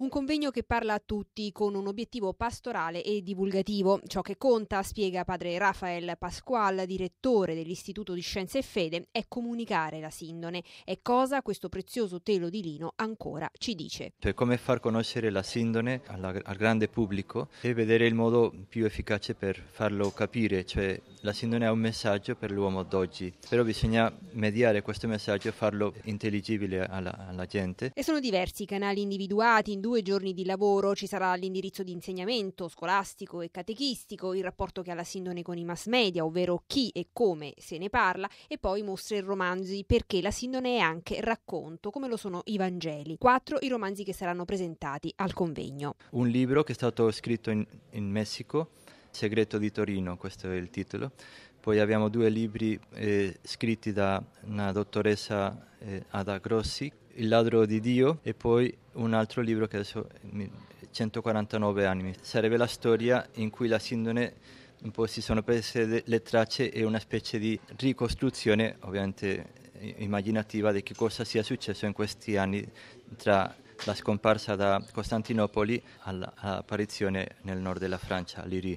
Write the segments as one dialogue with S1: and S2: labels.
S1: Un convegno che parla a tutti con un obiettivo pastorale e divulgativo. Ciò che conta, spiega padre Rafael Pasqual, direttore dell'Istituto di Scienza e Fede, è comunicare la sindone. E cosa questo prezioso telo di lino ancora ci dice.
S2: Cioè come far conoscere la sindone al grande pubblico e vedere il modo più efficace per farlo capire, cioè la sindone ha un messaggio per l'uomo d'oggi, però bisogna mediare questo messaggio e farlo intelligibile alla gente.
S1: E sono diversi i canali individuati in 2 giorni di lavoro. Ci sarà l'indirizzo di insegnamento scolastico e catechistico, il rapporto che ha la sindone con i mass media, ovvero chi e come se ne parla, e poi mostre e romanzi, perché la sindone è anche racconto, come lo sono i Vangeli. 4 i romanzi che saranno presentati al convegno.
S2: Un libro che è stato scritto in Messico, Segreto di Torino, questo è il titolo. Poi abbiamo 2 libri scritti da una dottoressa Ada Grossi, Il ladro di Dio, e poi un altro libro che adesso 149 anni. Sarebbe la storia in cui la sindone un po' si sono prese le tracce e una specie di ricostruzione, ovviamente immaginativa, di che cosa sia successo in questi anni tra la scomparsa da Costantinopoli all'apparizione nel nord della Francia, a Liri.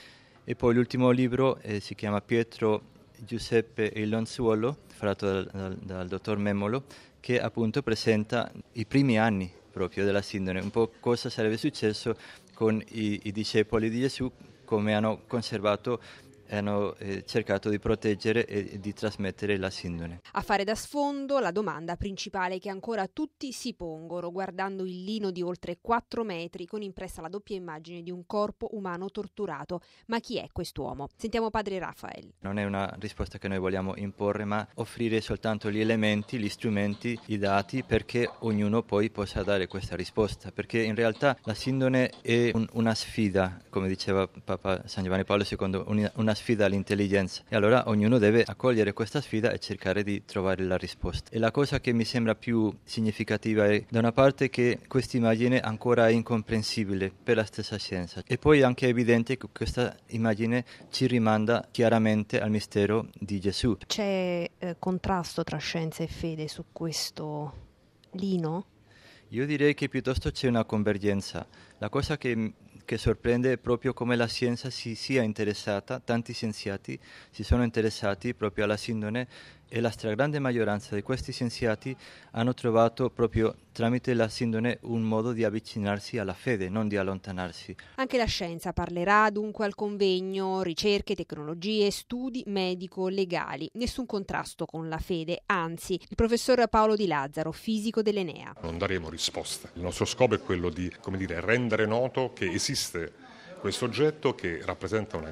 S2: E poi l'ultimo libro si chiama Pietro, Giuseppe e il Lenzuolo, fatto dal dottor Memolo, che appunto presenta i primi anni proprio della sindone, un po' cosa sarebbe successo con i discepoli di Gesù, come hanno conservato e hanno cercato di proteggere e di trasmettere la sindone.
S1: A fare da sfondo la domanda principale che ancora tutti si pongono, guardando il lino di oltre 4 metri con impressa la doppia immagine di un corpo umano torturato. Ma chi è quest'uomo? Sentiamo padre Rafael.
S2: Non è una risposta che noi vogliamo imporre, ma offrire soltanto gli elementi, gli strumenti, i dati, perché ognuno poi possa dare questa risposta. Perché in realtà la sindone è una sfida, come diceva Papa San Giovanni Paolo II, una sfida all'intelligenza, e allora ognuno deve accogliere questa sfida e cercare di trovare la risposta. E la cosa che mi sembra più significativa è da una parte che questa immagine ancora è incomprensibile per la stessa scienza, e poi anche è evidente che questa immagine ci rimanda chiaramente al mistero di Gesù.
S1: C'è contrasto tra scienza e fede su questo lino?
S2: Io direi che piuttosto c'è una convergenza. La cosa che sorprende è proprio come la scienza si sia interessata, tanti scienziati si sono interessati proprio alla sindone, e la stragrande maggioranza di questi scienziati hanno trovato proprio tramite la sindone un modo di avvicinarsi alla fede, non di allontanarsi.
S1: Anche la scienza parlerà dunque al convegno, ricerche, tecnologie, studi medico-legali. Nessun contrasto con la fede, anzi. Il professor Paolo Di Lazzaro, fisico dell'Enea.
S3: Non daremo risposte. Il nostro scopo è quello di, rendere noto che esiste questo oggetto che rappresenta un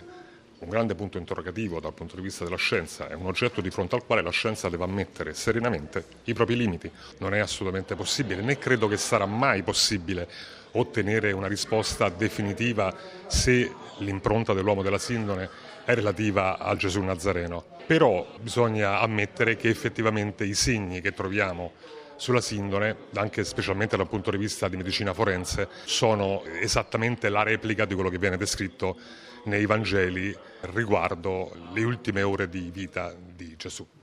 S3: grande punto interrogativo dal punto di vista della scienza. È un oggetto di fronte al quale la scienza deve ammettere serenamente i propri limiti. Non è assolutamente possibile, né credo che sarà mai possibile ottenere una risposta definitiva se l'impronta dell'uomo della sindone è relativa a Gesù Nazareno. Però bisogna ammettere che effettivamente i segni che troviamo sulla sindone, anche specialmente dal punto di vista di medicina forense, sono esattamente la replica di quello che viene descritto nei Vangeli riguardo le ultime ore di vita di Gesù.